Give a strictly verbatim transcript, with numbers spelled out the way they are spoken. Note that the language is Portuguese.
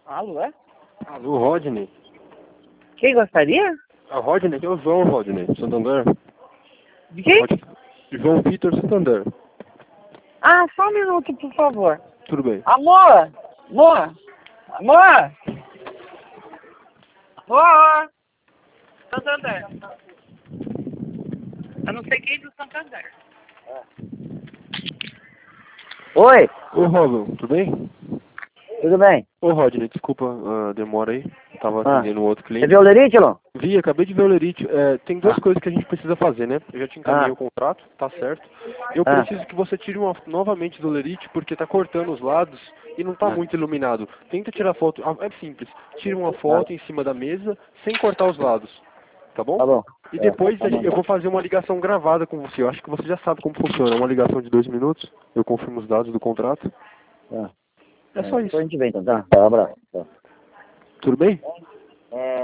Alô, é? Alô, Rodney. Quem gostaria? A Rodney, aqui é o João, Rodney, Santander. De quem? Rod- João Vitor Santander. Ah, só um minuto, por favor. Tudo bem. Amor! Amor! Amor! Amor! Santander. Eu não sei quem do Santander. Oi, Ô, Robin, tudo bem? tudo bem? Ô, Rodney, desculpa a demora aí. Tava Ah. atendendo um outro Você cliente. viu o Lerite, não? Vi, acabei de ver o Lerite. É, tem duas Ah. coisas que a gente precisa fazer, né? Eu já te encaminhei Ah. o contrato, tá certo. Eu Ah. preciso que você tire uma novamente do Lerite, porque tá cortando os lados e não tá Ah. muito iluminado. Tenta tirar foto, ah, é simples. Tira uma foto em cima da mesa, sem cortar os lados. Tá bom? Tá bom. E É, depois tá a gente- bom. eu vou fazer uma ligação gravada com você. Eu acho que você já sabe como funciona. É uma ligação de dois minutos. Eu confirmo os dados do contrato. Tá. É só Depois a isso. gente vem, então. Tá, tá, abraço. Tá. Tudo bem? É...